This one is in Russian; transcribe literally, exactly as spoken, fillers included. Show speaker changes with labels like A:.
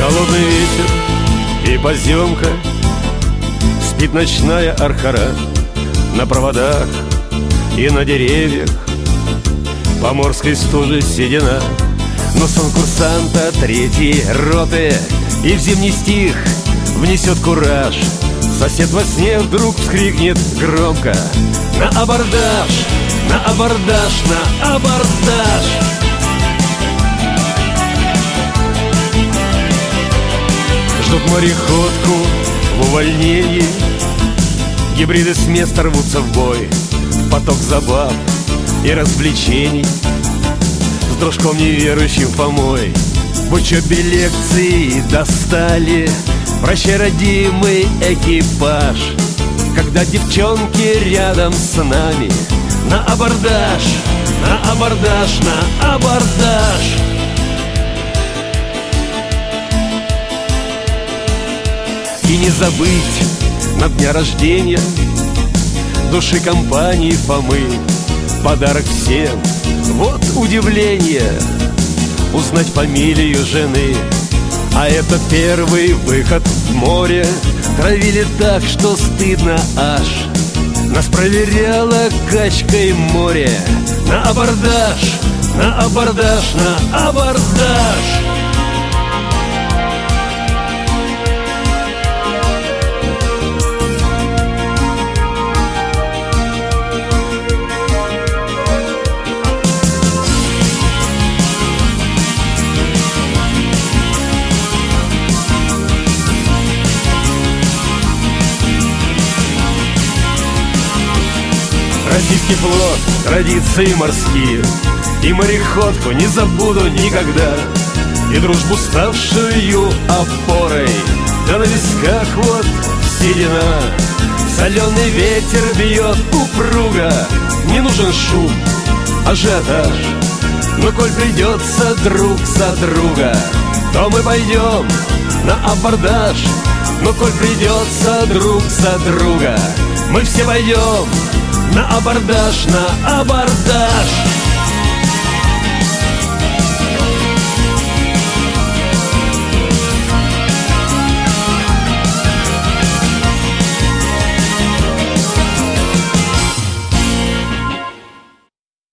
A: Холодный ветер и поземка, спит ночная архара. На проводах и на деревьях поморской стужи седина. Но сон курсанта третьей роты и в зимний стих внесет кураж. Сосед во сне вдруг вскрикнет громко: на абордаж, на абордаж, на абордаж. Ждут мореходку в увольнении, гибриды с места рвутся в бой. Поток забав и развлечений с дружком неверующим Фомой. В учебе лекции достали: прощай, родимый экипаж. Когда девчонки рядом с нами, на абордаж, на абордаж, на абордаж. И не забыть на дня рождения души компании Фомы подарок всем. Вот удивление — узнать фамилию жены. А это первый выход в море. Травили так, что стыдно аж. Нас проверяла качкой море. На абордаж, на абордаж, на абордаж. Российский флот, традиции морские, и мореходку не забуду никогда. И дружбу, ставшую опорой, да на висках вот седина. Соленый ветер бьет упруго, не нужен шум, ажиотаж. Но коль придется друг за друга, то мы пойдем на абордаж. Но коль придется друг за друга, мы все пойдем на абордаж, на абордаж.